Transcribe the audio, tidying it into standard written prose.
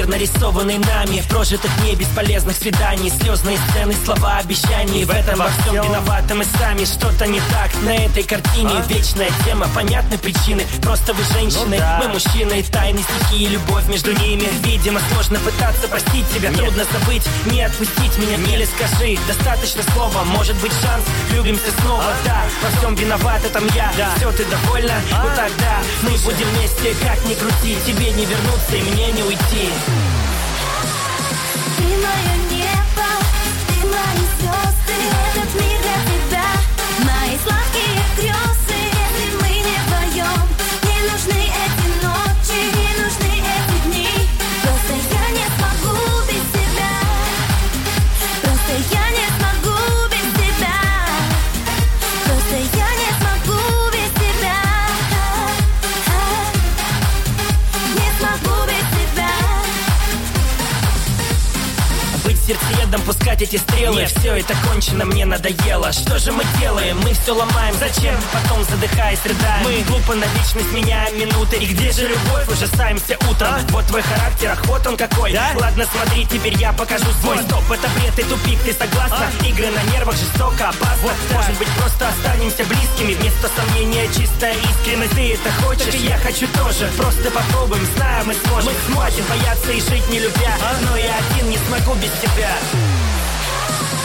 нарисованный нами. Прожитых дней, бесполезных свиданий, слезные сцены, слова обещаний. В этом во всем виноваты мы сами. Что-то не так на этой картине. Вечная тема, понятны причины. Просто вы женщины, мы мужчины. Тайны, стихи и любовь между ними. Видимо, сложно пытаться простить тебя. Трудно забыть, не отпустить меня. Или скажи, достаточно слова. Может быть шанс, влюбимся снова. Да, во всем виноват, это я. Все, ты довольна? Вот тогда мы будем вместе, как ни крути. Тебе не вернуться и мне не уйти. Ты мое небо, ты мои звезды. Этот мир для тебя, мои сладкие грезы. Если мы не вдвоем, не нужны эти ночи, не нужны эти дни. Просто я не смогу без тебя. Просто я не смогу без тебя. Просто я не смогу без тебя. Не смогу без тебя. Быть сердцеедом, пускать эти стрелы. Все это кончено, мне надоело. Что же мы делаем? Мы все ломаем. Зачем? Потом задыхаясь, рыдаем. Мы глупо на вечность меняем минуты. И где же любовь? Ужасаемся утром. Вот твой характер, ах, вот он какой. Ладно, смотри, теперь я покажу свой. Стоп, это бред и тупик, ты согласна? Игры на нервах жестоко, опасно. Может быть, просто останемся близкими. Вместо сомнения чистая искренность. Ты это хочешь, и я хочу тоже. Просто попробуем, знаю, мы сможем. Мы хватит бояться и жить не любя. Но я один не смогу без тебя.